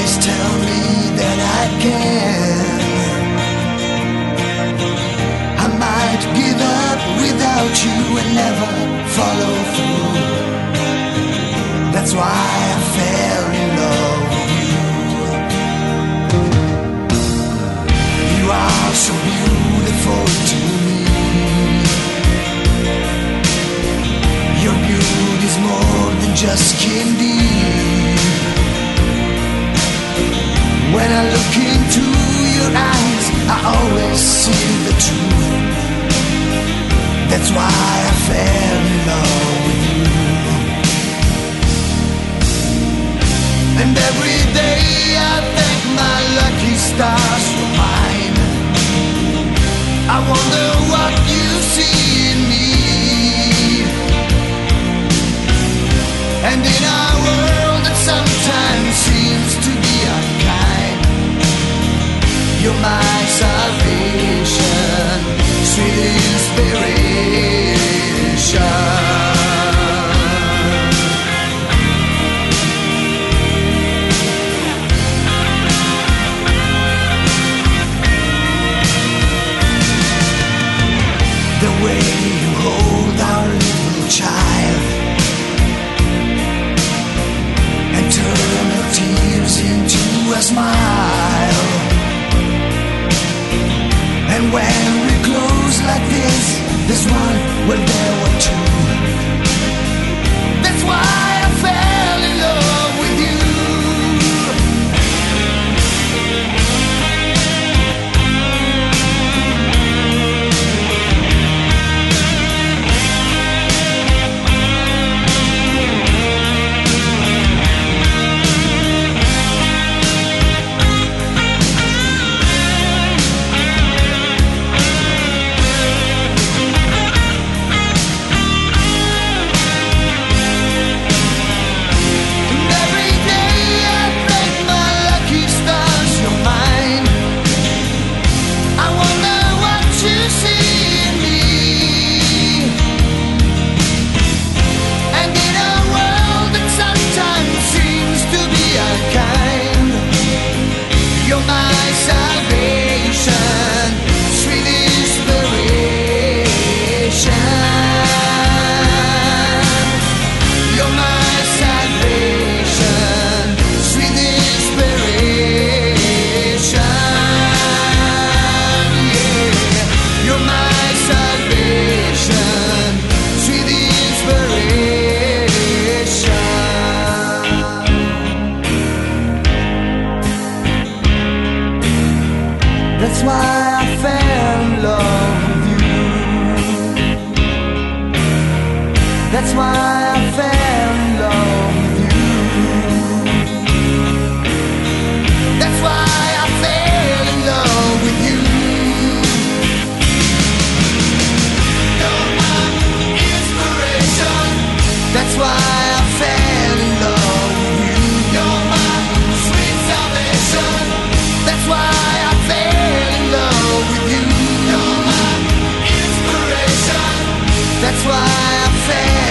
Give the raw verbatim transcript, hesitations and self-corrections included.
always tell me that I can. I might give up without you and never follow through. That's why I fell in love with you. You are so beautiful to me. Your beauty's more than just skin deep. When I look into your eyes, I always see the truth. That's why I fell in love with you. And every day I thank my lucky stars for mine. I wonder what you see in me. And in our world that sometimes seems to be unkind, you're my salvation, sweet inspiration. The way you hold our little child and turn her tears into a smile. And when we close like this, this one, well there were two. That's why I fell in love with you. That's why I fell in love with you. That's why I fell in love with you. That's why I fell in love with you. You're my inspiration. That's why I fell in love with you. You're my sweet salvation. That's why I fell in love with you. You're my inspiration. That's why I fell.